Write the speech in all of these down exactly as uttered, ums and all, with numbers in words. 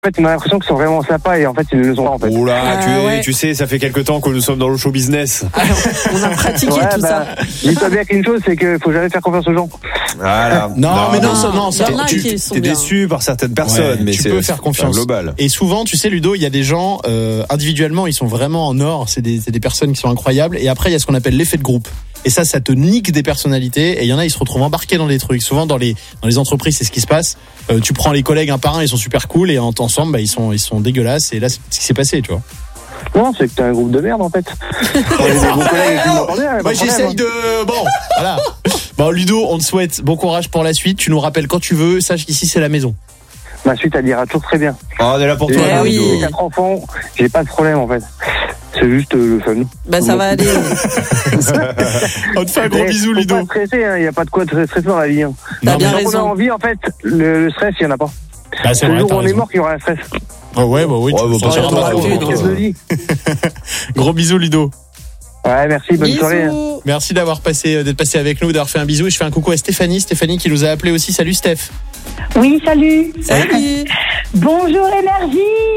fait, on a l'impression qu'ils sont vraiment sympas et en fait, ils ne le sont pas en fait. Oh là, Ah, tu, es, ouais. tu sais, ça fait quelque temps que nous sommes dans le show business. On a pratiqué Ouais, tout bah, ça. dis-toi bien qu'une chose, c'est qu'il faut jamais faire confiance aux gens. Voilà. Non, mais non, non, ça, non, ça, il y en a tu, qui sont T'es bien. déçu par certaines personnes, Ouais, mais tu c'est, peux faire c'est confiance. global. Et souvent, tu sais, Ludo, il y a des gens euh, individuellement, ils sont vraiment en or. C'est des, c'est des personnes qui sont incroyables. Et après, il y a ce qu'on appelle l'effet de groupe. Et ça, ça te nique des personnalités. Et il y en a, ils se retrouvent embarqués dans des trucs. Souvent, dans les dans les entreprises, c'est ce qui se passe. Euh, tu prends les collègues un par un, ils sont super cool, et en, ensemble, bah, ils sont ils sont dégueulasses. Et là, c'est ce qui s'est passé, tu vois. Non, c'est que t'es un groupe de merde en fait. Quand il y a des bons collègues qui m'entendaient, pas de Moi, problème, j'essaye hein. de bon, voilà. Bon, Ludo, on te souhaite bon courage pour la suite. Tu nous rappelles quand tu veux. Sache qu'ici, c'est la maison. Ma suite, elle ira toujours très bien. Oh, on est là pour J'ai toi, Eh oui. Ludo. quatre enfants, j'ai pas de problème en fait. C'est juste euh, le fun. Bah ça va aller. On te fait un gros Eh, bisou, faut Ludo. pas stresser, il n'y a pas de quoi de stresser dans la vie. Hein. T'as Non, bien mais- Quand on a raison. envie, en fait, le, le stress, il n'y en a pas. Bah, c'est Le vrai, jour t'as où on est raison. mort, qu'il y aura un stress. Oh, ouais, bah oui. Ouais, tu- bah, ça, pas c'est sur ton toi, retour, ouais, donc, ouais. Je euh, le dis. Gros bisous, Ludo. Ouais, merci, bonne soirée. Bisous. Merci d'avoir passé, euh, d'être passé avec nous, d'avoir fait un bisou. Et je fais un coucou à Stéphanie. Stéphanie qui nous a appelé aussi. Salut, Steph. Oui, salut. Salut. Bonjour Énergie.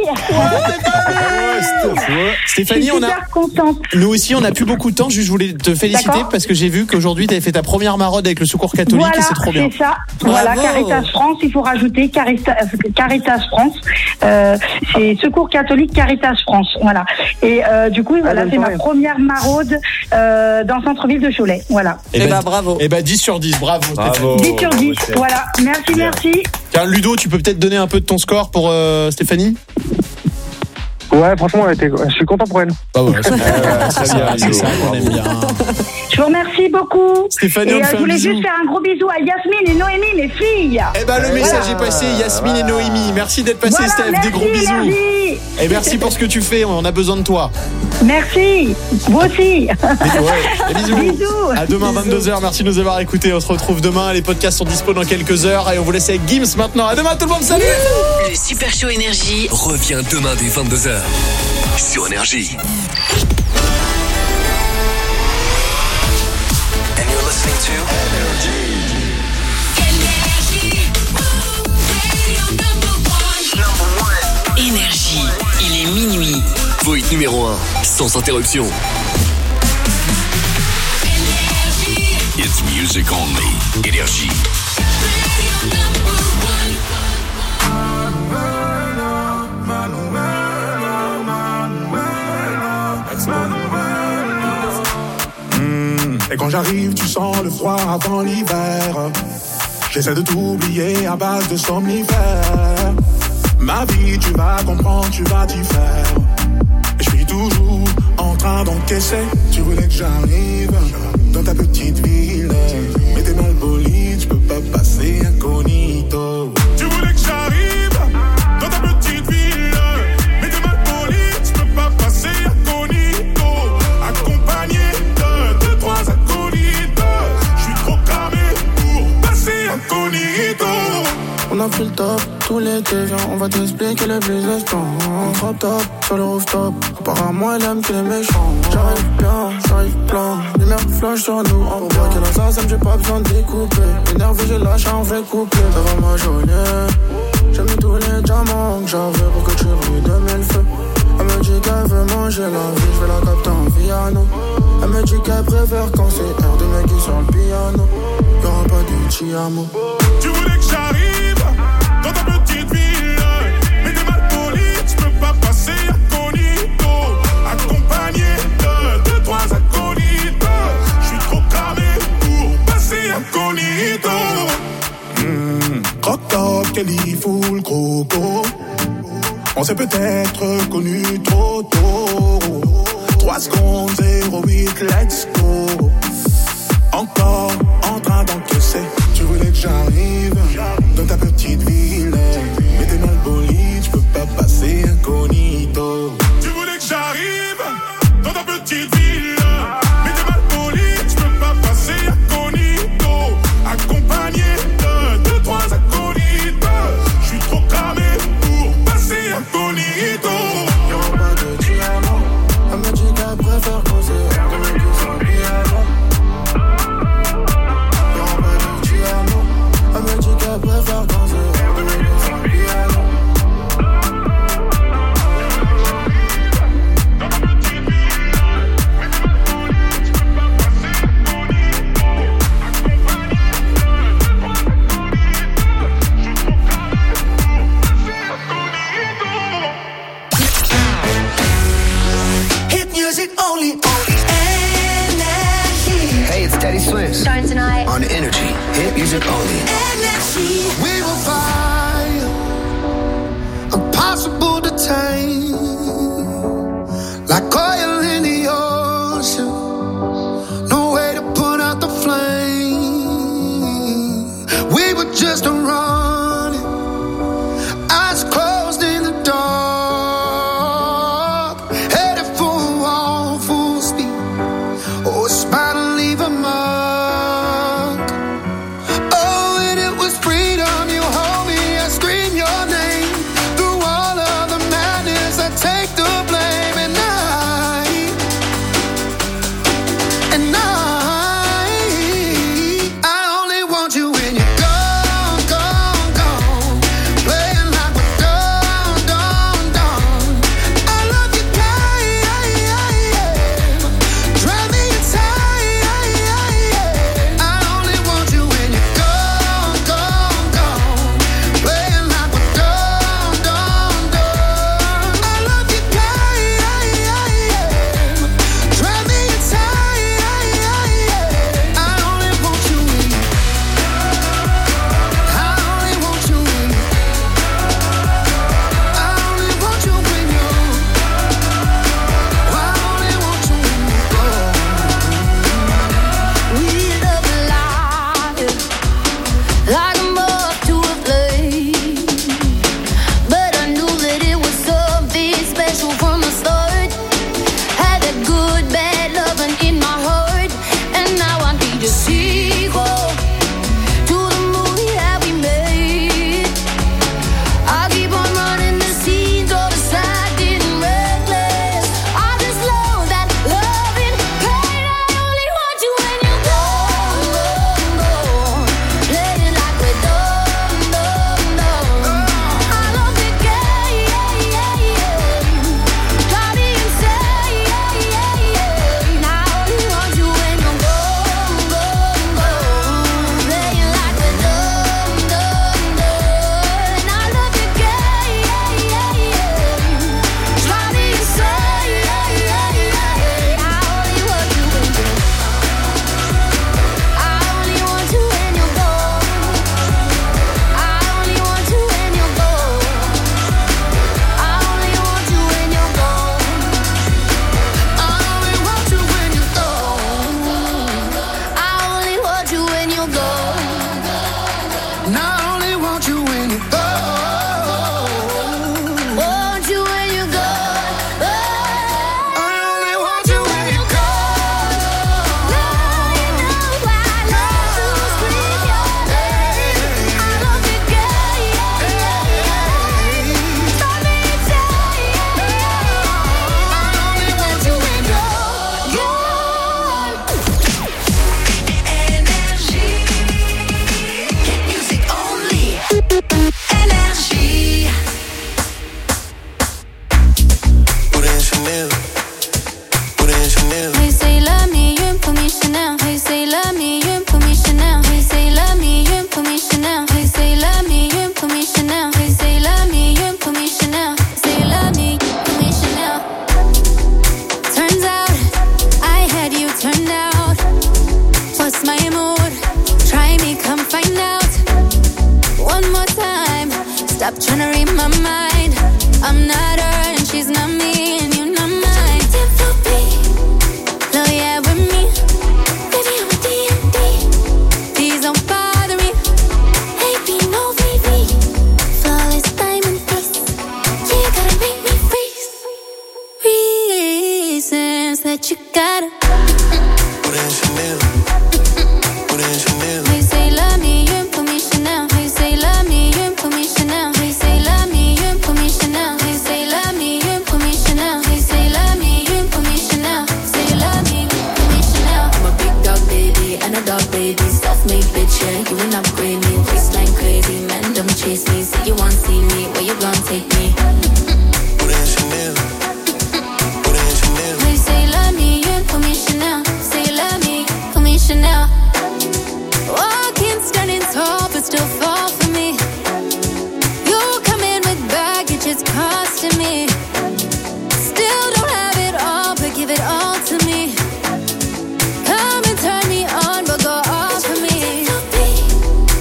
Stéphanie, Je suis on a, super contente. nous aussi, on n'a plus beaucoup de temps. Juste, je voulais te féliciter D'accord. parce que j'ai vu qu'aujourd'hui, tu avais fait ta première maraude avec le Secours catholique Voilà, et c'est trop bien. c'est ça. Voilà, Caritas France, il faut rajouter Caritas, Caritas France. Euh, c'est Secours catholique Caritas France. Voilà. Et euh, du coup, voilà, bonne c'est ma soirée. première maraude euh, dans le centre-ville de Cholet. Voilà. Eh bah bravo. Eh ben, dix sur dix. Bravo, Stéphanie. Bravo. dix sur dix. Voilà. Merci, merci. Tiens, Ludo, tu peux peut-être donner un peu de ton score pour euh, Stéphanie? Ouais, franchement, elle était... je suis content pour elle. Bah ouais, c'est Ouais, très ça, bien, c'est Ludo. ça qu'on aime bien. Je vous remercie beaucoup. Stéphanie, Et on te euh, fait je voulais un bisou. juste faire un gros bisou à Yasmine et Noémie, mes filles. Eh ben, le message Voilà. est passé. Yasmine et Noémie, merci d'être passé, Voilà, Steph. merci, Des gros bisous. Énergie. Et merci pour ce que tu fais. On a besoin de toi. Merci. Vous aussi. Et ouais, et bisous. Bisous. À demain vingt-deux heures. Merci de nous avoir écoutés. On se retrouve demain. Les podcasts sont dispo dans quelques heures et on vous laisse avec Gims maintenant. À demain tout le monde. Salut. Le Super Show Énergie Reviens demain dès vingt-deux heures sur Énergie. And you're listening to Énergie. Il est minuit. Vote numéro un, sans interruption. It's music only. Énergie. Et quand j'arrive, tu sens le froid avant l'hiver. J'essaie de t'oublier à base de somnifères. Ma vie, tu vas comprendre, tu vas t'y faire. Et je suis toujours en train d'encaisser. Tu voulais que j'arrive dans ta petite ville, mais t'es mal poli, tu peux pas passer incognito. Tu voulais que j'arrive dans ta petite ville, mais t'es mal poli, tu peux pas passer incognito. Accompagné de deux, trois acolytes, je suis trop cramé pour passer incognito. On a pris le top, tout l'été, viens, on va t'expliquer le business plan. Drop top, sur le rooftop, apparemment elle aime que les méchants. J'arrive bien, j'arrive plein, lumière flash sur nous. En bas, qu'elle a ça, ça me j'ai pas besoin de découper. Énervé, j'ai lâché un vrai couplet, ça va ma journée. J'ai mis tous les diamants que j'avais pour que tu brilles de mille feux. Elle me dit qu'elle veut manger la vie, je vais la capter en piano. Elle me dit qu'elle préfère quand c'est R de Meggy sur le piano. Y'aura pas de Tiamo. Tu voulais que j'arrive dans ta petite ville, mais t'es mal poli, tu peux pas passer incognito. Accompagné de deux, trois acolytes, je suis trop cramé pour passer incognito. Mmh, croque-top, Kelly, full croco. On s'est peut-être connu trop tôt. trois secondes, zéro huit, let's go. Encore en train d'encaisser. Tu voulais que j'arrive dans ta petite ville, mais t'es mal poli, tu peux pas passer incognito. Tu voulais que j'arrive dans ta petite ville, mais t'es mal poli, tu peux pas passer incognito. Accompagné de deux, trois acolytes, je suis trop cramé pour passer incognito. Y'aura pas de diamant. Elle me dit qu'elle préfère quand c'est R de Meggy sur le piano. Y'aura pas de diamant. Elle me dit qu'elle préfère quand c'est R de Meggy sur le piano. music only. Energy. We will fire, impossible to tame, like oil in the ocean. No way to put out the flame. We were just running, eyes closed in the dark, headed for a wall, full speed. Oh, it's bound to leave a mark. Oh, and it was freedom. You hold me, I scream your name. Through all of the madness, I take the blame. And I, and I, I only want you when you're gone, gone, gone. Playing like we're done, done, done. I love you, God. Drive me inside. I only want you when you're gone, gone, gone. Playing like we're done, done, done. I love you, God. Drive me inside. I only want you when you. I only want you when you. I only want you when you. I only want you when you go. We love life like a moth to a flame, but I knew that it was something special from the start. Had that good, bad loving in my heart, and now I need a sequel to the movie that we made. I keep on running the scenes, all the side getting reckless. I just love that loving pain. I only want you when you're gone, gone, gone. Playing like we're done, done, done. I love the game, drive me insane. I only want you when you're gone, gone, gone. Playing like we're done, done, done. I love the game, drive me insane. I only want you when you're. I only want you when you're gone. I only want you when you're gone. I only want you when you're gone. I only want you when you're gone. I only want you when you're gone. And I only want you when you're gone. Want you when you're gone. I only want you when you're gone. I love to scream your name. I love the game. Drive me insane. I only want you when you're Gone. Énergie. Music only. Énergie. Put in Chanel. Put in Chanel. Hey, say love me, you ain't put me Chanel. Hey, say love me, you ain't put me Chanel. Hey, say love me, you ain't put me Chanel. Hey, say love me, you ain't put me Chanel. Hey, say love me, you ain't put me Chanel. Say love me, put me Chanel. Turns out I had you turned out. What's my mood? Try me, come find out. One more time. Stop trying to read my mind. I'm not her and she's not me, and you're not mine. Love yeah with me. Baby, I'm a D and D. Please don't bother me. Hey, be no V V. Flawless diamond face. You gotta make me freeze. Reasons that you gotta. Put in Chanel. Put in Chanel. Hey, say love me, you ain't put me Chanel. Hey, say love me, you ain't put me Chanel. Hey, say love me, you ain't put me Chanel. Hey, say love me, you ain't put me Chanel. Hey, say love me, you ain't put me Chanel. Say love me, put me Chanel. I'm a big dog baby and a dog baby. Self-made bitch, yeah, you ain't upgrade me. Waistline crazy, man, don't chase me. Say you want see me, where you gon' take me? Put in Chanel. Put in Chanel. Hey, say love me, you ain't put me Chanel. Say love me, put me Chanel. Walking, standing tall, but still fall for me. You come in with baggage, it's costing me. Still don't have it all, but give it all to me. Come and turn me on, but go off for me.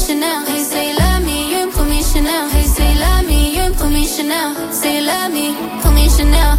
Chanel. Hey, say love me, you pour me Chanel. Hey, say love me, you pour me Chanel. Say love me, pour me Chanel.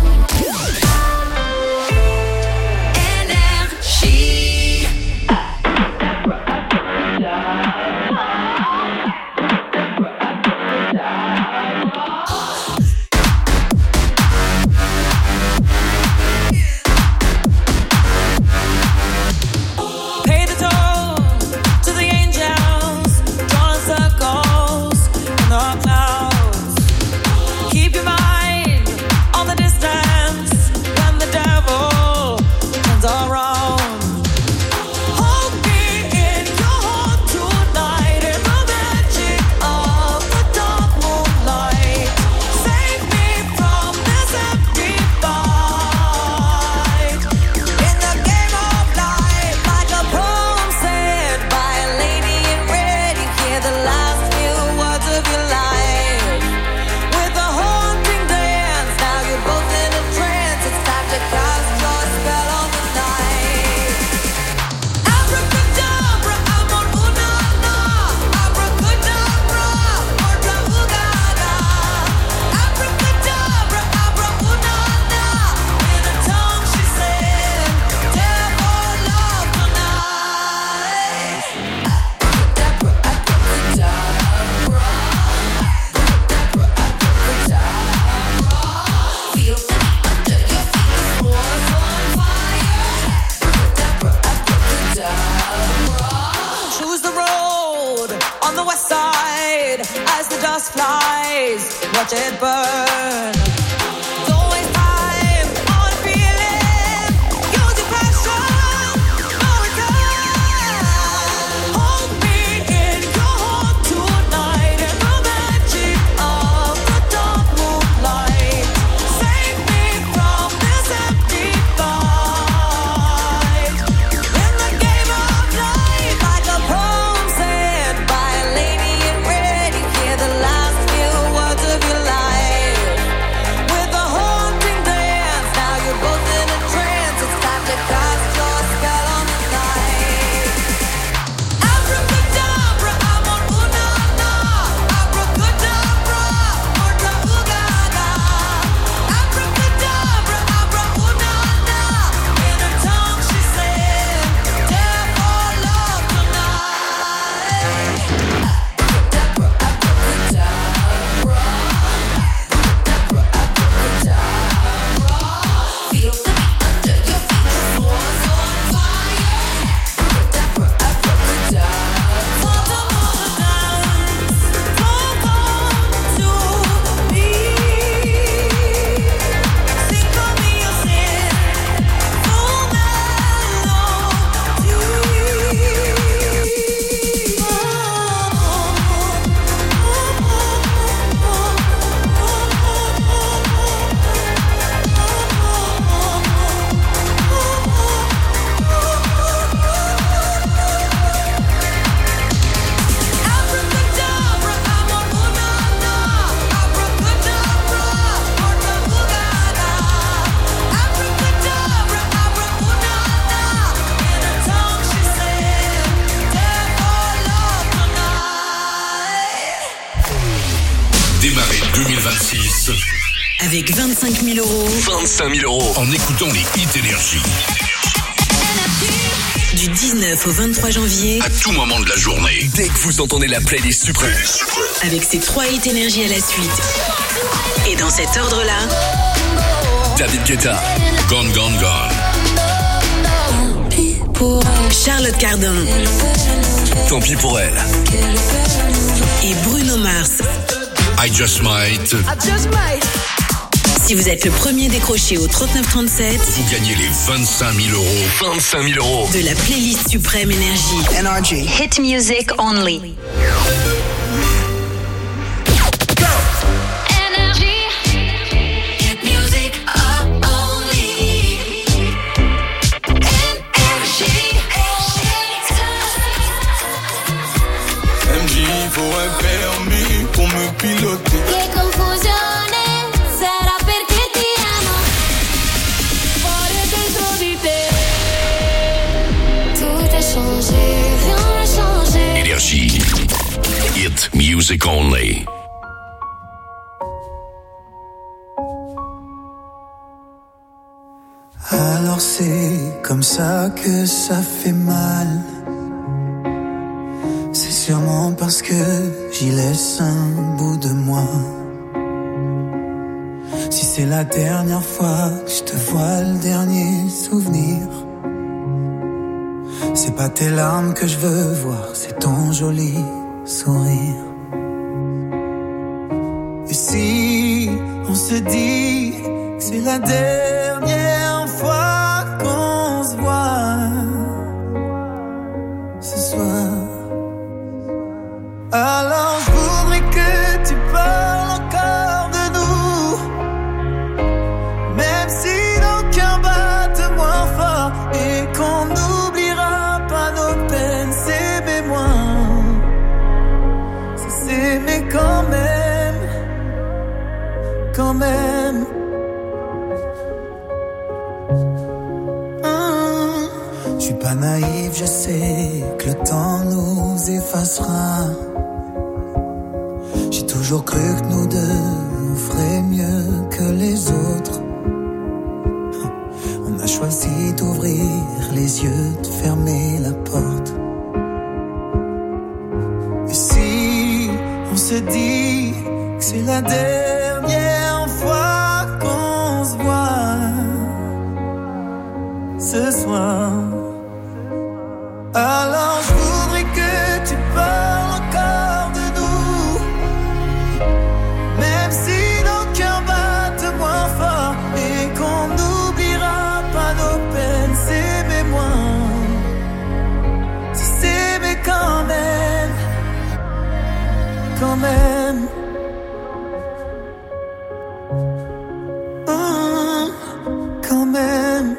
Watch it burn. Don't waste time on feeling. Use your passion. No return. Hold me in your heart tonight in the magic of the dark moonlight. Save me from this empty fight. In the game of life, like a poem said by a lady in red, you hear the last few words of your life. With a haunting dance, now you're both in a trance. It's time to cast your spell on the night. Abracadabra, I'm on una-na. Abracadabra, orta ugaga. Abracadabra, abra una-na. In her tongue she said, "Dare for love tonight." Feel the beat under your feet, the floor's on fire. Abracadabra, for the more dance, come on to me. Sing for me your sin, full Abracadabra, I'm on una-na. Abracadabra, orta ugaga. Abracadabra, abra una-na. In her tongue she said, "Dare for love tonight." Démarrez deux mille vingt-six Avec vingt-cinq mille euros vingt-cinq mille euros en écoutant les hits Énergie. du dix-neuf au vingt-trois janvier À tout moment de la journée, dès que vous entendez la playlist suprême. avec ces trois hits énergie à la suite. Et dans cet ordre-là, David Guetta, Gone Gone Gone. Charlotte Cardin Tant pis pour elle. et Bruno Mars. I Just Might. Si vous êtes le premier décroché au trente-neuf trente-sept, Vous gagnez les vingt-cinq mille euros. vingt-cinq mille euros. de la playlist suprême énergie. N R G. Hit music only. Energy. Hit music only. Energy. Elle me dit il faut un permis pour me piloter. Che confusione sarà perché ti amo. Fuori dentro di te. Tout a changé, rien n'a changé. Énergie. Hit music only. Alors c'est comme ça que ça fait mal. C'est sûrement parce que j'y laisse un bout de moi. Si c'est la dernière fois que je te vois, le dernier souvenir, c'est pas tes larmes que je veux voir, c'est ton joli sourire. Et si on se dit que c'est la dernière fois qu'on se voit ce soir, alors je voudrais que tu parles encore de nous, même si nos cœurs battent moins fort et qu'on n'oubliera pas nos peines. S'aimer moins, c'est s'aimer quand même, quand même. Hum, je suis pas naïf, je sais que le temps nous effacera. J'ai toujours cru que nous deux, on ferait mieux que les autres. On a choisi d'ouvrir les yeux, de fermer la porte. Et si on se dit que c'est la dernière fois qu'on se voit ce soir, alors je voudrais que tu parles encore de nous, même si nos cœurs battent moins fort et qu'on n'oubliera pas nos peines. S'aimer moins, c'est s'aimer quand même, quand même. Hum, quand même.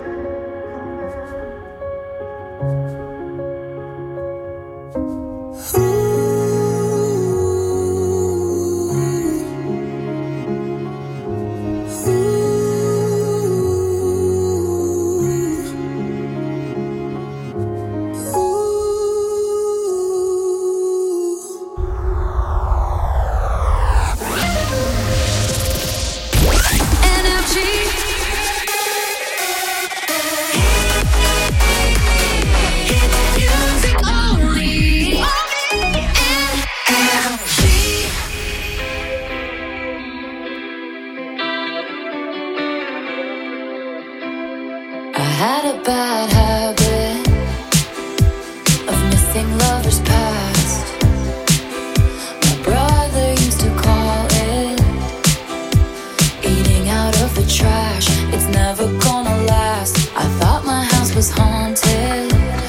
I had a bad habit of missing lovers past. My brother used to call it eating out of the trash. It's never gonna last. I thought my house was haunted.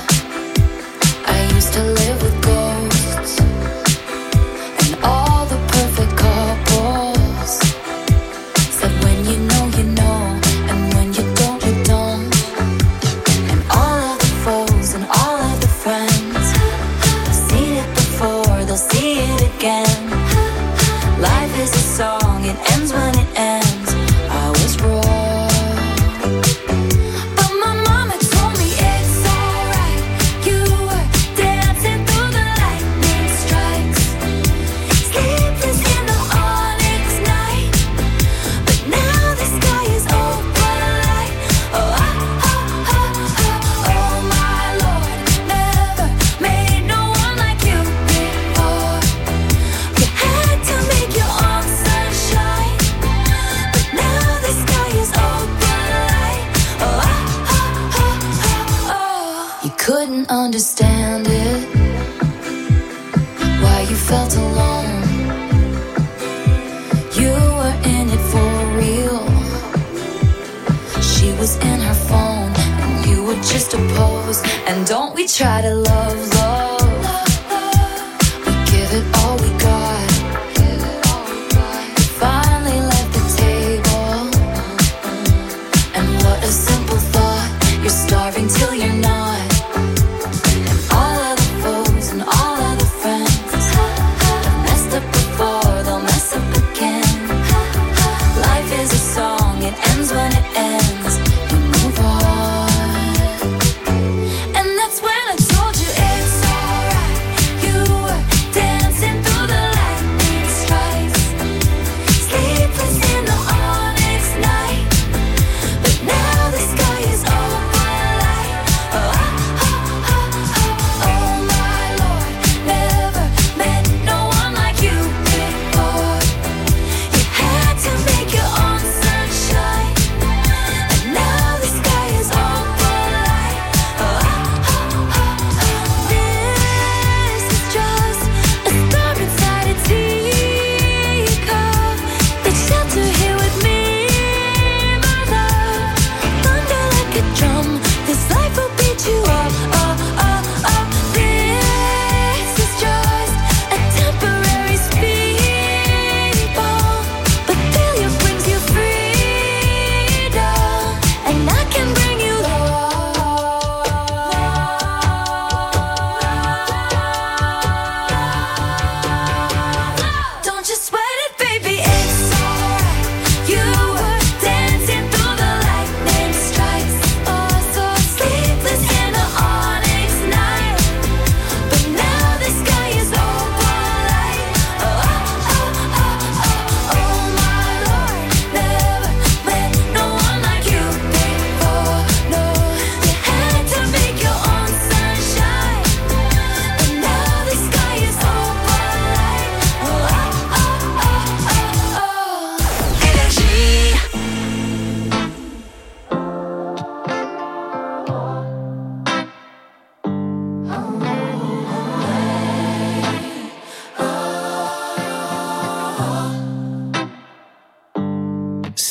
I used to live with ghosts and all the perfect couples. Said when you know, you know, and when you don't, you don't. And all of the foes and all of the friends, I've seen it before, they'll see it again. Life is a song, it ends when it ends. I was wrong, but my mama told me it's alright. You were dancing through the lightning strikes, sleepless in the onyx night. But now the sky is open light. Oh, oh, oh, oh, oh, oh my Lord, never made no one like you before. You had to make your own sunshine, but now the sky is open light. Oh, oh, oh, oh, oh. You couldn't understand it, why you felt alone. You were in it for real. She was in her phone, and you were just a pose. And don't we try to love, love? We give it all we got. We finally left the table, and what a simple thought. You're starving till you're not. And all of the foes and all of the friends have messed up before, they'll mess up again. Life is a song, it ends when it ends. You move on, and that's when I told you it's alright. You were dancing through the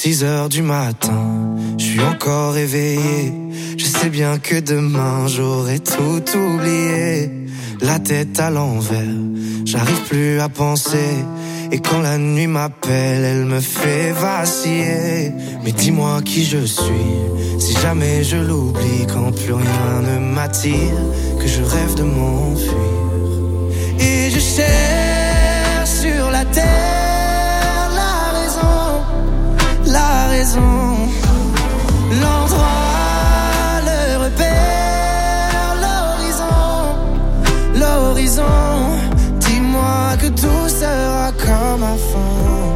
six heures du matin, je suis encore éveillé. Je sais bien que demain j'aurai tout oublié. La tête à l'envers, j'arrive plus à penser. Et quand la nuit m'appelle, elle me fait vaciller. Mais dis-moi qui je suis, si jamais je l'oublie. Quand plus rien ne m'attire, que je rêve de m'enfuir. Et je cherche sur la terre la raison, la raison, l'endroit, le repère, l'horizon, l'horizon. Dis-moi que tout sera comme avant.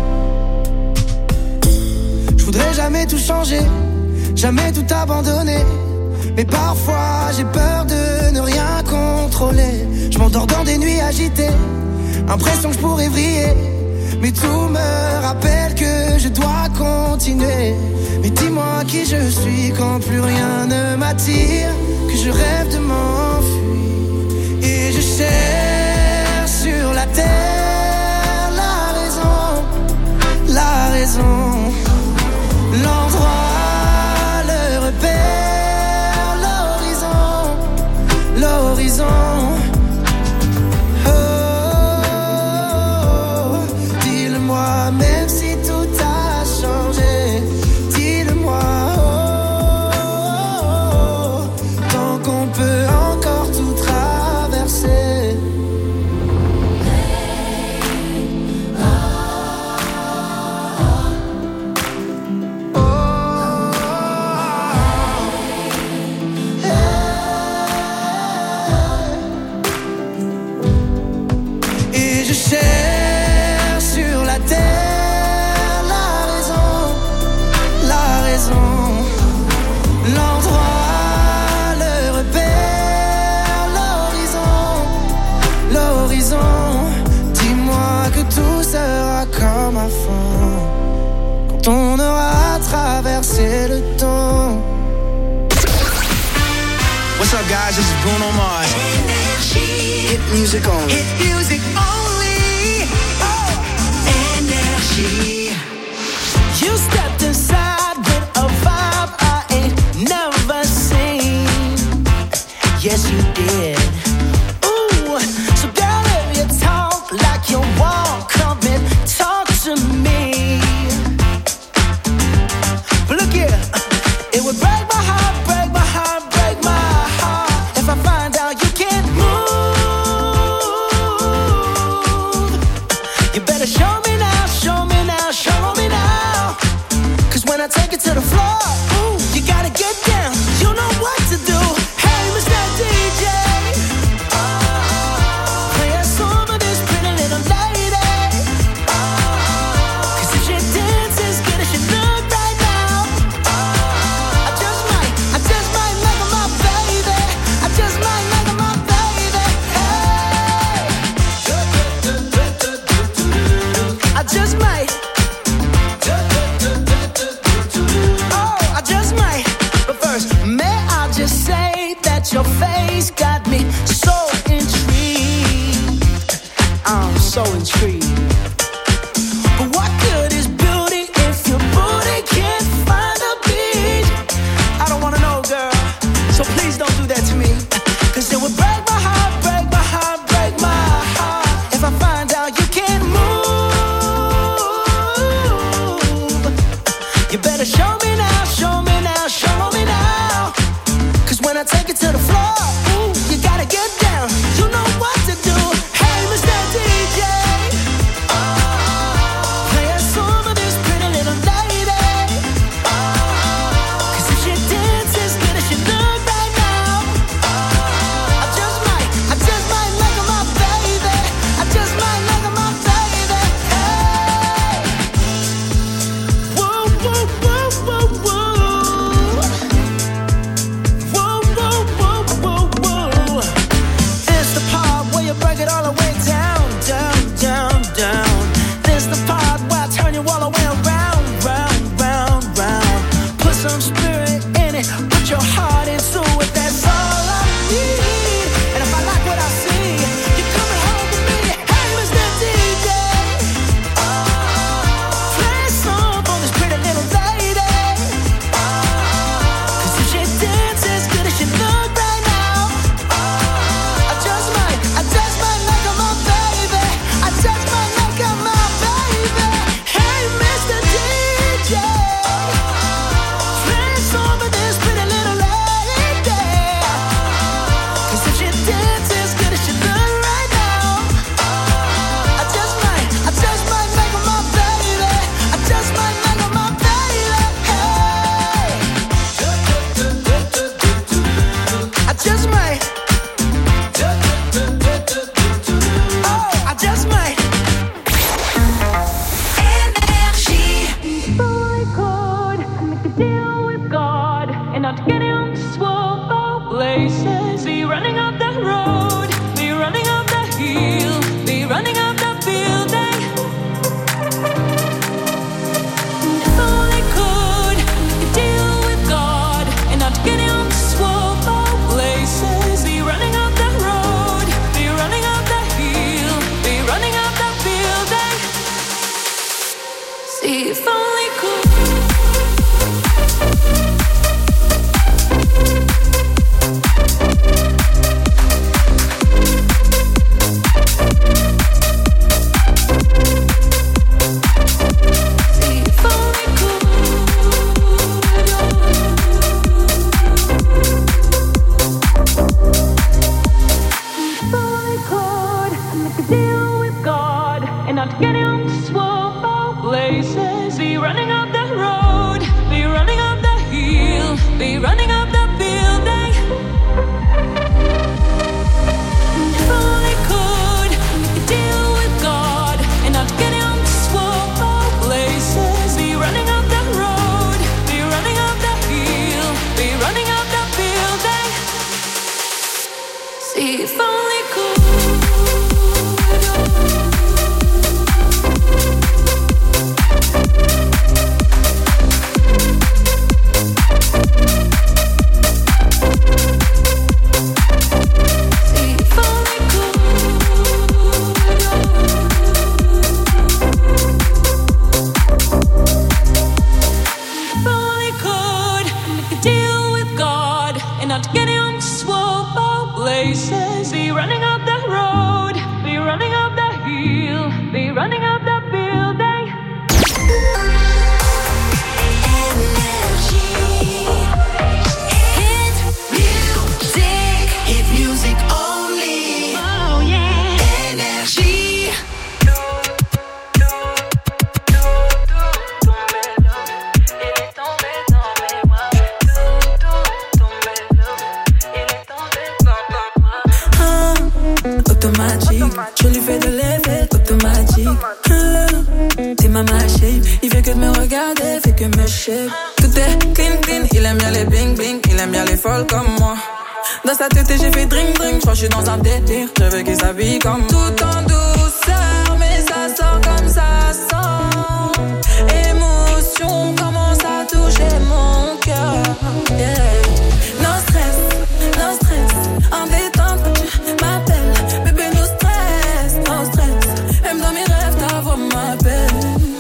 Je voudrais jamais tout changer, jamais tout abandonner. Mais parfois j'ai peur de ne rien contrôler. Je m'endors dans des nuits agitées, impression que je pourrais vriller. Mais tout me rappelle que je dois continuer. Mais dis-moi qui je suis quand plus rien ne m'attire, que je rêve de m'enfuir. Et je cherche sur la terre la raison, la raison, l'endroit, le repère, l'horizon, l'horizon. Oh, dis-le-moi même si tout a changé. Dis-le-moi, oh, oh, oh, tant qu'on peut encore tout traverser. Et je cherche sur la terre la raison, la raison, l'endroit, le repère, l'horizon, l'horizon. Dis-moi que tout sera comme avant, quand on aura traversé le temps. What's up, guys? This is Bruno Mars. Hit music only. Hit music only. Oh. Energy. You stepped inside with a vibe I ain't never seen. Yes, you did. Ooh, so girl, if you talk like you walk, come and talk to me. But look here, it would break my heart, break my heart, break my heart if I find out you can't move. You better show me now, show me now, show me now. Cause when I take it to the floor, ooh, you gotta get down. You know what to do. Hey, Mister D J, play a song for this pretty little lady. Cause if she dances good as she look right now, I just might, I just might make her my baby. I just might make her my baby. Hey, I just might. Oh, I just might. But first, may I just say that your face got me so intrigued. I'm so intrigued. But what good is beauty if your booty can't find a beat? I don't wanna know, girl, so please don't do that to me. Cause it would break my heart, break my heart, break my heart if I find out you can't move. You better show me now, show me now, show me now. Cause when I take it to the floor, ooh, you gotta get down. You know what to do. Hey, Mister D J, play a song for this pretty little lady. Cause if she dances good as she look right now, I just might, I just might make her my baby. I just might make her my baby. Hey, whoa, whoa, whoa, whoa, whoa. want to get him swoop all places. Be running up the road, be running up the hill, be running up the building. Hit music, hit music only. Oh yeah. Énergie. Ah, automatique, je lui fais de l'effet automatique. Ah, t'es ma shape, il fait que de me regarder, fait que me shape. Tout est clean clean, il aime bien les bling bling, il aime bien les folles comme moi. Dans sa tête j'ai fait drink drink, je crois que je suis dans un délire, je veux qu'il s'habille comme tout en douceur, mais ça sort comme ça sent. Émotion commence à toucher mon cœur. Yeah. No stress, no stress, en détente quand tu m'appelles. Bébé, no stress, no stress. Même dans mes rêves, ta voix m'appelle.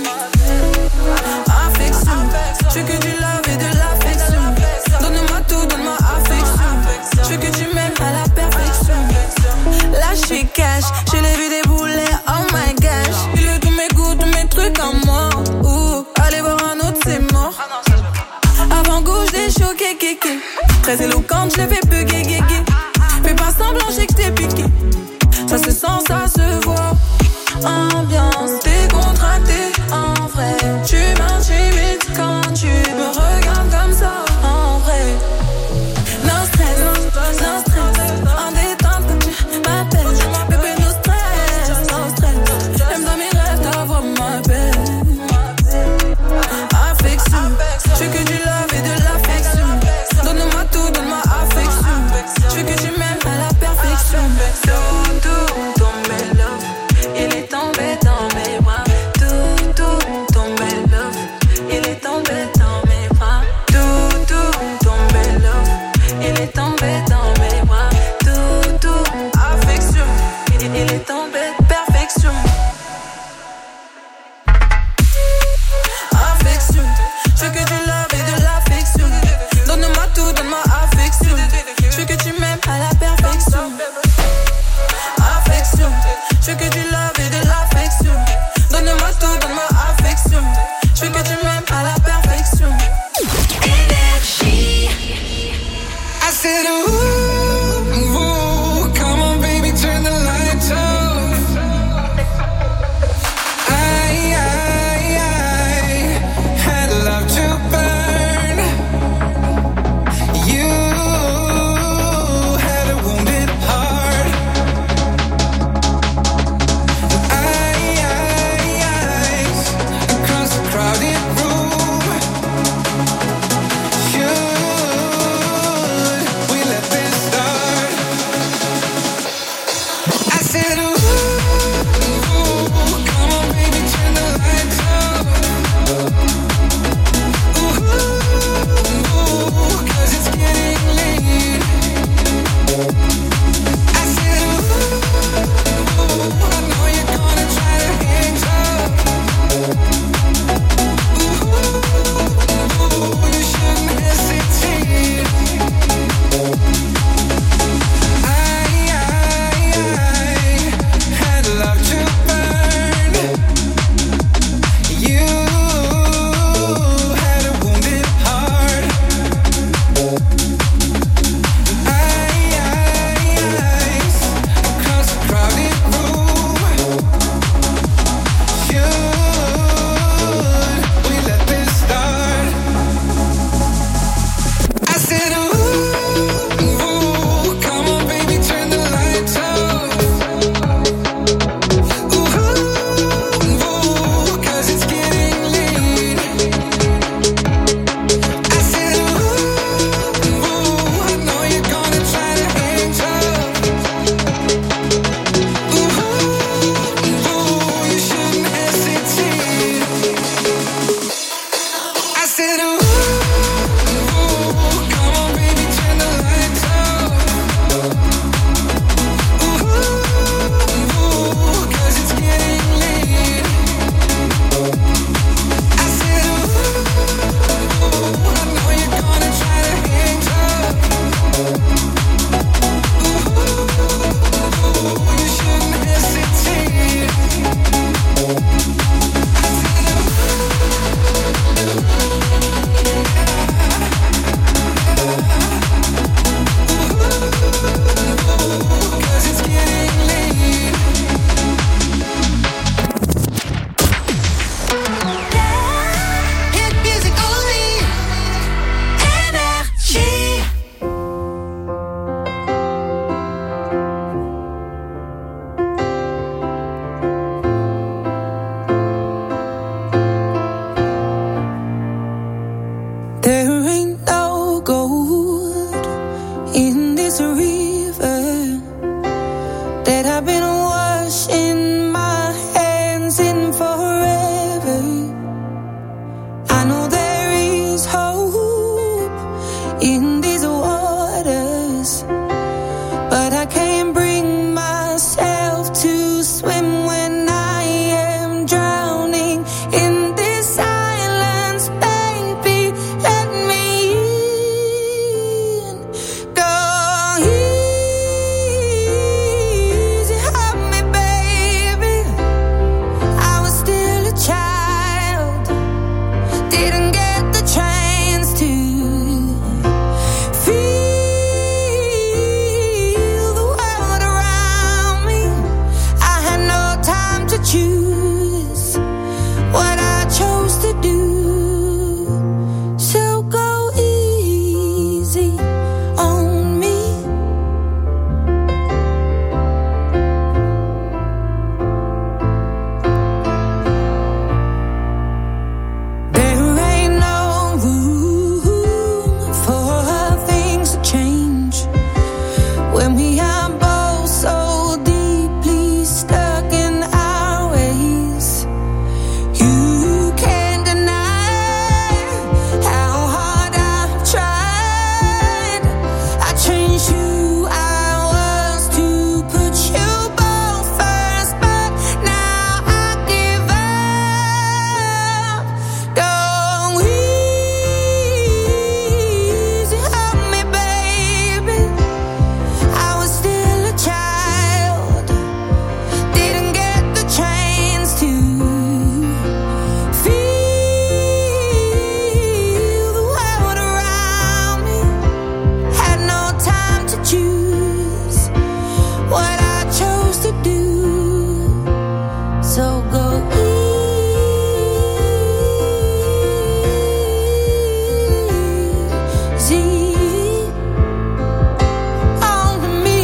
Affection, je veux que tu love et de l'affection. Donne-moi tout, donne-moi affection. Je veux que tu m'aimes à la perfection. Là, je suis cash, je l'ai vu débouler, oh my gosh. Il veut tous mes goûts, tous mes trucs en moi. Ouh, allez voir un autre, c'est mort. Avant-goût, je l'ai choqué, kéké. Très éloquente, je l'ai fait bugger, guégué. Fais pas semblant, j'ai que t'es piqué. Ça se sent, ça se voit. Ambiance décontractée, en vrai. Tu m'intimides quand tu me regardes comme ça, en vrai. No stress, no stress, en détente quand tu m'appelles. Bébé, no stress, no stress. Même dans mes rêves, ta voix m'appelle. Affection, je veux que du love et de l'affection. Donne-moi tout, donne-moi affection. Je veux que tu m'aimes à la perfection. Tout, tout, tombé love. Il est tombé dans mes bras. Tout, tout, tombé love. There ain't no gold in this river that I've been washing my hands in forever. I know there is hope in these waters, but I can't bring myself to swim when I am drowning in this silence. Baby, let me in. Go easy on me, baby. I was still a child, didn't get the chance to feel the world around me. I had no time to choose what I chose to do. So go easy on me. There ain't no room for things to change when we are both so deeply stuck in our ways. You can't deny how hard I've tried. I changed who I was to put you both first, but now I give up. Go easy on me, baby. I was still a child, didn't get the chance to feel the world around me. Had no time to choose what I chose to do. So go easy on me.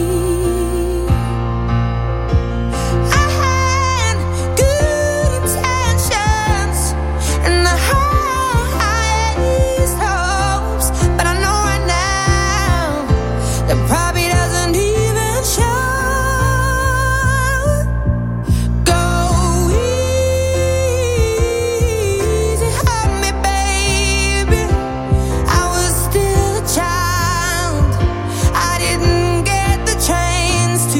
I had good intentions and the highest hopes, but I know right now that probably doesn't even show. Go easy on me, baby. I was still a child, I didn't get the chance to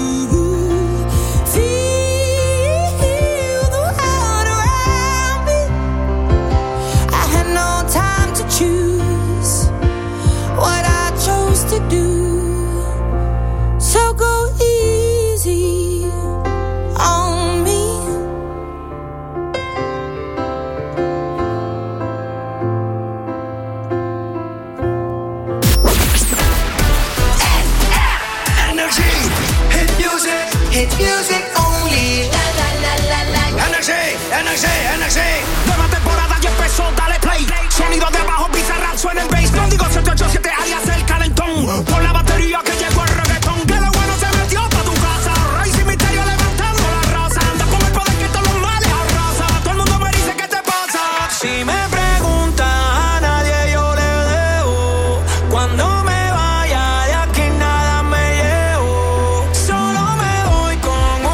feel the world around me. I had no time to choose what I chose to do. So go easy on me. Energy, hit music, hit music only. Energy, energy, energy. Nueva temporada ya empezó, dale play. Sonido de abajo, bizarrap, suena el bass. No digo siete ocho siete, alias el calentón. Por la batería que llegó el reggaetón. Que lo bueno se metió pa' tu casa. Rey Misterio levantando la raza. Anda con el poder que todos los males arrasa. Todo el mundo me dice ¿qué te pasa? Si me preguntas a nadie yo le debo. Cuando me vaya de aquí nada me llevo. Solo me voy con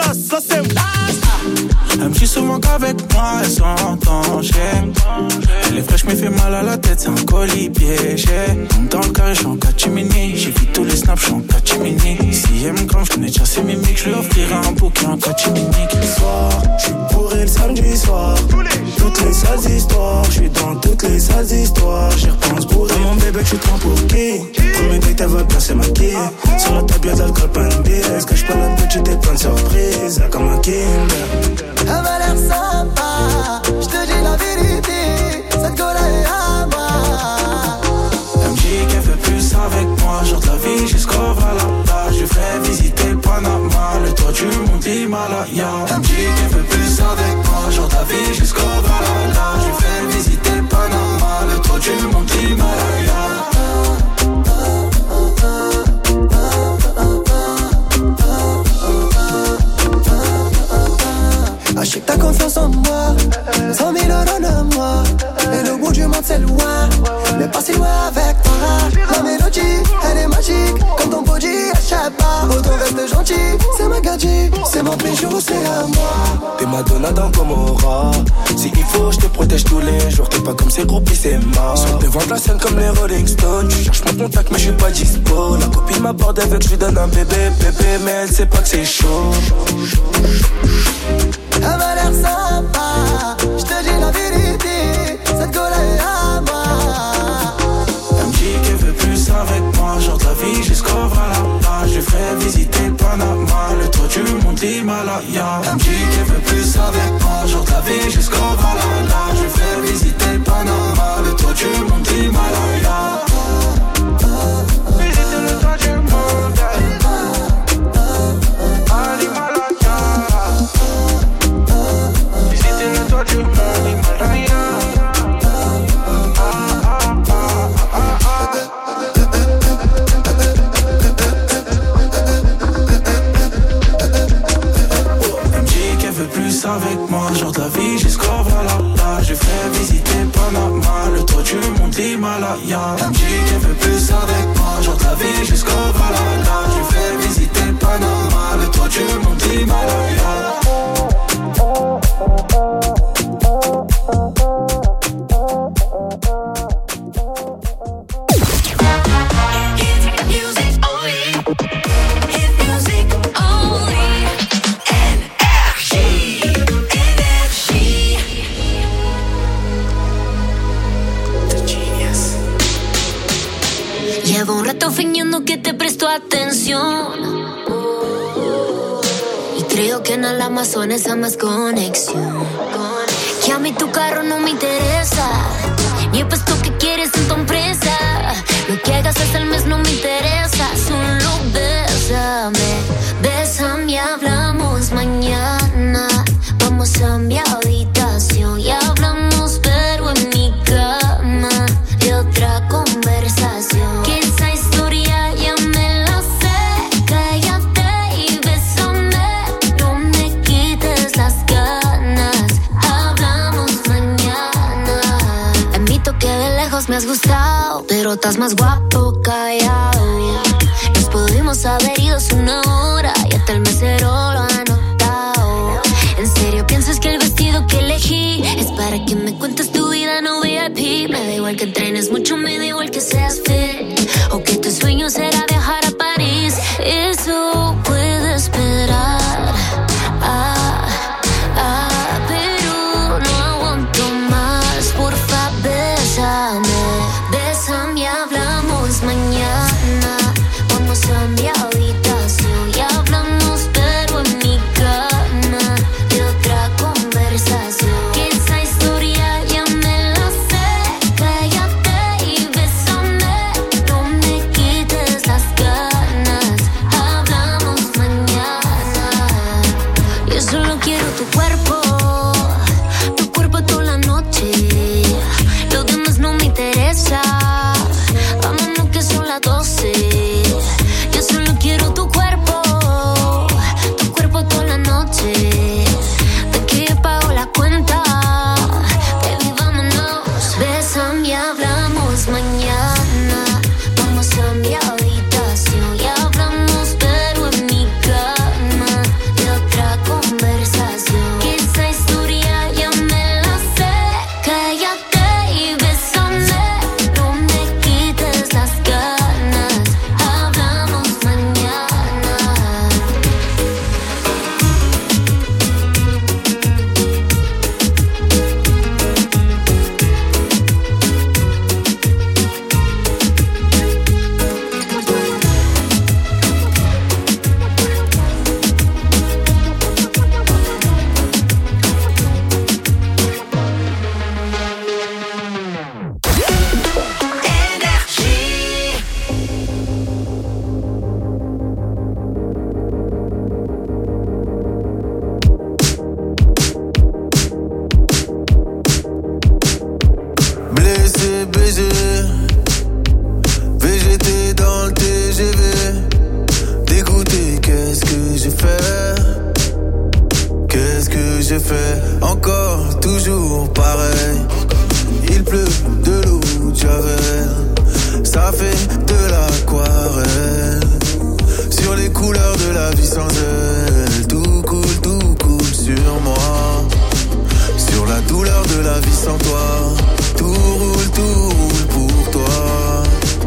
las, ça c'est elle me dit souvent qu'avec moi elle s'entend, j'aime. Elle est fraîche mais fait mal à la tête, c'est un colis piégé. Dans le carré, j'suis en catimini. J'ai vu tous les snaps, j'suis en catimini. Si elle me crame, j'connais déjà ses mimiques. J'lui offrirai un bouquet en catimini. Soir, j'suis bourré le samedi soir. Toutes les sales histoires, j'suis dans toutes les sales histoires. J'y repense bourré, mon bébé, j'suis trop pour qui. Premier date, elle veut bien se maquiller. Sur la table, y'a de l'alcool, pas une bière. Cache pas la petite et plein de surprises. Comme un Kinder. Elle m'a l'air sympa, je te dis la vérité, cette go là est à moi. Elle me dit qu'elle veut plus avec moi, genre de la vie jusqu'au Valhalla. Je ferai visiter le Panama, le toit du monde Himalaya. Elle me dit qu'elle veut plus avec moi, genre de la vie jusqu'au Valhalla. Je ferai visiter le Panama, le toit du monde Himalaya. Ah, je sais que t'as confiance en moi, cent mille euros de moi. Et le bout du monde c'est loin, mais pas si loin avec toi. La mélodie, elle est magique, comme ton body, elle chape pas. Autant reste gentil, c'est ma gadget, c'est mon bijou, c'est à moi. T'es Madonna dans Gomorrah. Si il faut, je te protège tous les jours. T'es pas comme ces groupies, c'est mort. Sur devant de la scène comme les Rolling Stones. Tu cherches mon contact, mais je suis pas dispo. La copine m'aborde avec, je lui donne un bébé, bébé, mais elle sait pas que c'est chaud. Elle m'a l'air sympa, je te dis la vérité, cette go là est à moi. Elle me dit qu'elle veut plus avec moi, genre de la vie jusqu'au Valhalla. Je ferai visiter le Panama, le toit du monde Himalaya. Elle me dit qu'elle veut plus avec moi, genre de la vie jusqu'au Valhalla. Je ferai visiter le Panama, le toit du monde Himalaya. Visiter le toit du monde. Avec moi, genre de la vie jusqu'au Valhalla. Je ferai visiter Panama, le toit du monde Himalaya. Elle me dit qu'elle veut plus avec moi, genre de la vie jusqu'au Valhalla. Je ferai visiter Panama, le toit du monde Himalaya. Llevo un rato fingiendo que te presto atención y creo que en el Amazonas hay más conexión. Que a mí tu carro no me interesa, ni el puesto que quieres en tu empresa. Lo que hagas hasta el mes no me interesa, solo bésame, bésame y hablamos mañana. Vamos a mi habitación y hablamos pero en mi cama de otra conversación. Que esa historia ya me la sé, cállate y bésame, no me quites las ganas, hablamos mañana. Admito que de lejos me has gustado, pero estás más guapo callado. Nos pudimos haber ido hace una hora y hasta el mesero lo ha notado. ¿En serio piensas que el vestido que elegí es para que me cuentes tu vida no V I P? Me da igual que entrenes mucho, me da igual que seas fit, o que tu sueño será viajar a París. Eso puede esperar, ah, ah, pero no aguanto más. Porfa, bésame, bésame y hablamos mañana. Vamos a mi habitación y hablamos pero en mi cama de otra conversación. Que esa historia ya me la sé, cállate y bésame, c'est B G. V G T dans le T G V. Dégoûté, qu'est-ce que j'ai fait? Qu'est-ce que j'ai fait? Encore, toujours pareil. Il pleut de l'eau de Javel. Ça fait de l'aquarelle. Sur les couleurs de la vie sans elle. Tout coule, tout coule sur moi. Sur la douleur de la vie sans toi. Tout roule, tout roule pour toi.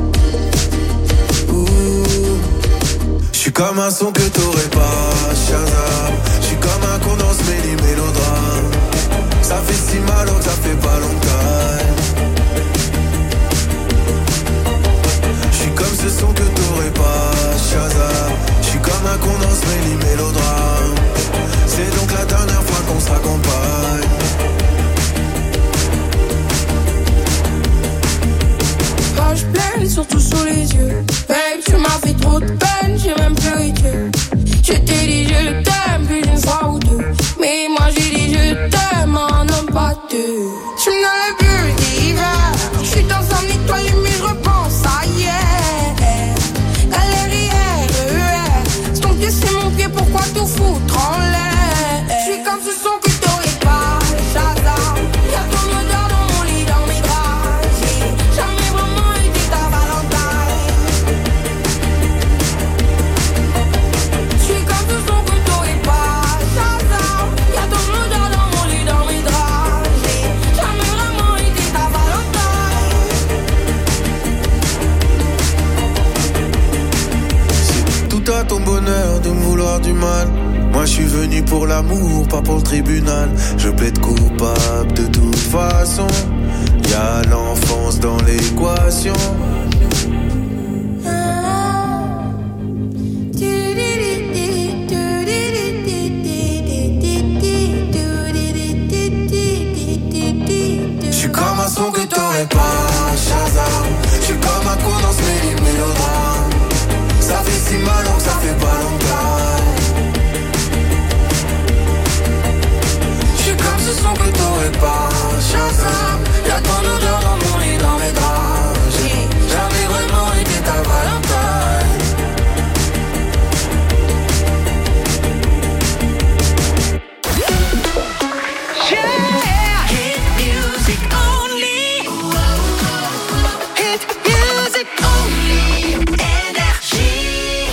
J'suis comme un son que t'aurais pas, Shazam. J'suis comme un con dans ce méli mélodrame. Ça fait si mal alors que ça fait pas longtemps. J'suis comme ce son que t'aurais pas, Shazam. J'suis comme un con dans ce méli mélodrame. C'est donc la dernière fois qu'on se raccompagne. Page pleine, surtout sous les yeux. Babe, tu m'as fait trop de peine, j'ai même pleuré Dieu. Je t'ai dit je t'aime plus d'une fois ou deux. Mais moi j'ai dit je t'aime, un homme pas deux. Tu me donnes le but d'hiver. Je suis dans un étoile mais je repense à hier. Galère, R E R. Ton pied c'est mon pied, pourquoi tout foutre en l'air? Je suis comme ce son que t'aurais pas, Shazam. Y'a ton odeur dans mon lit, dans mes draps. J'ai jamais vraiment été ta Valentine. Je suis comme ce son que t'aurais pas, Shazam. Y'a ton odeur dans mon lit, dans mes draps. J'ai jamais vraiment été ta Valentine. C'est tout à ton bonheur de me vouloir du mal. Moi je suis venu pour l'amour, pas pour le tribunal. Je plaide coupable de toute façon. Y'a l'enfance dans l'équation. J'suis comme un son que t'aurais pas, Shazam. J'suis comme un con dans ce méli mélodrame. Ça fait si mal donc ça fait pas longtemps. J'suis comme ce son que t'aurais pas, Shazam. Y'a ton odeur dans mon lit, dans mes draps. J'ai jamais vraiment été ta Valentine. Yeah, hit music only. Hit music only. Énergie.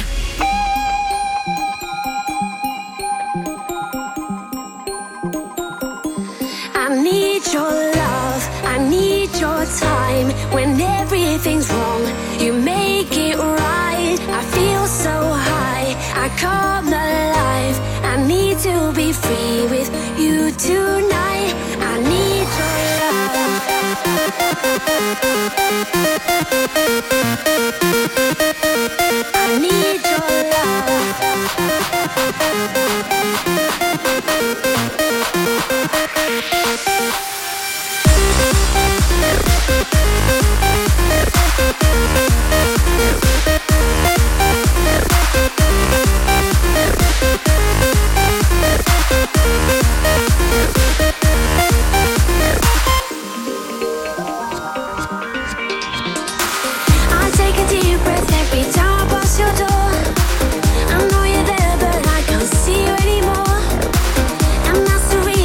I need your love, I need your time. When everything's wrong, you make it right. I feel so high, I come alive. I need to be free with you tonight. I need your love. I need your I take a deep breath every time I pass your door. I know you're there, but I can't see you anymore. And that's the reason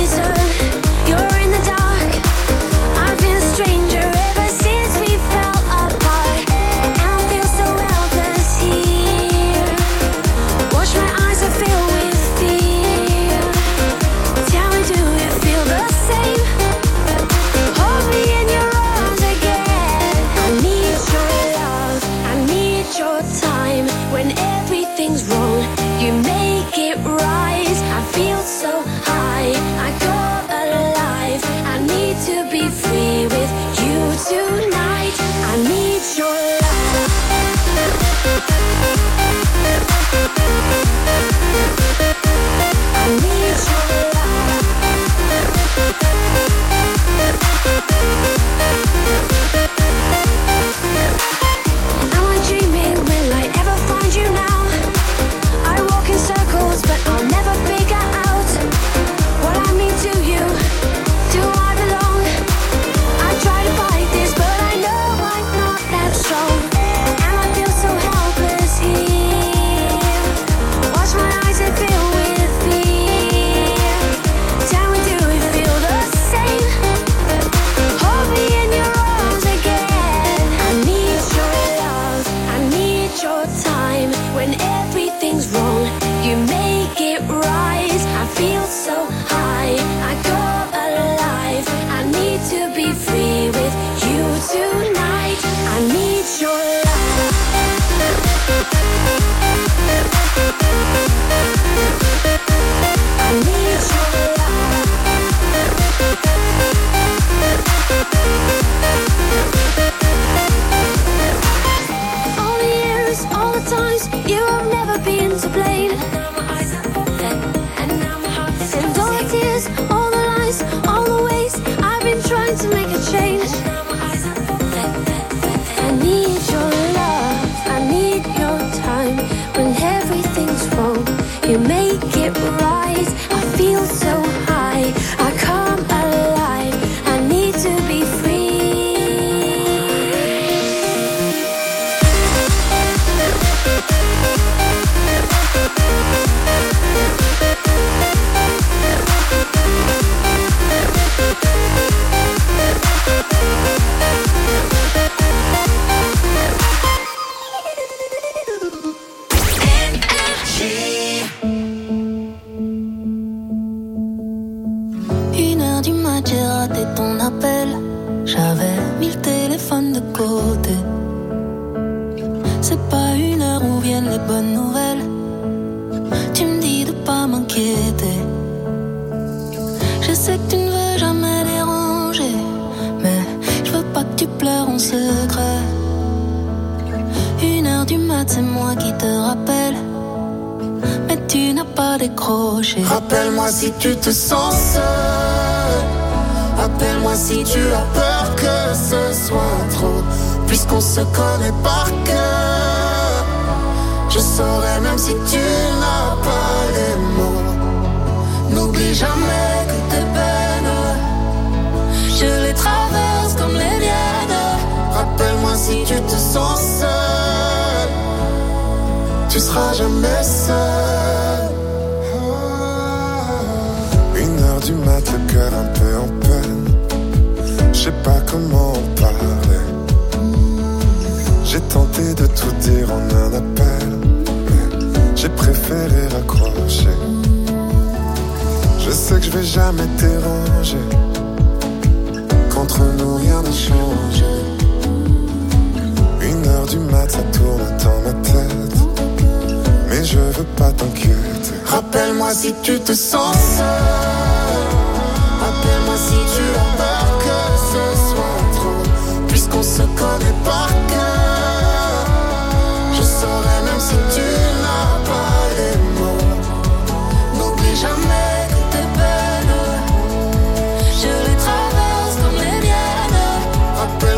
mis le téléphone de côté. C'est pas une heure où viennent les bonnes nouvelles. Tu me dis de pas m'inquiéter. Je sais que tu ne veux jamais déranger, mais je veux pas que tu pleures en secret. Une heure du mat, c'est moi qui te rappelle, mais tu n'as pas décroché. Rappelle-moi si tu te sens seul. Appelle-moi si tu as peur que ce soit trop. Puisqu'on se connaît par cœur, je saurais même si tu n'as pas les mots. N'oublie jamais que tes peines, je les traverse comme les miennes. Rappelle-moi si tu te sens seul, tu seras jamais seul. Une heure du mat, le cœur un peu en peine. Je sais pas comment en parler. J'ai tenté de tout dire en un appel, mais j'ai préféré raccrocher. Je sais que je vais jamais déranger, qu'entre nous rien ne change. Une heure du mat, ça tourne dans ma tête, mais je veux pas t'inquiéter. Rappelle-moi si tu te sens seul.